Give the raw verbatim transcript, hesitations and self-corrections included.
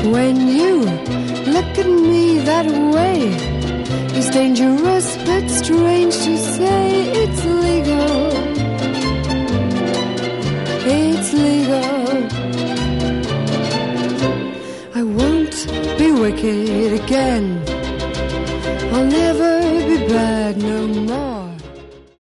When you look at me that way, it's dangerous but strange to say. It's legal, it's legal. I won't be wicked again, I'll never be bad no more.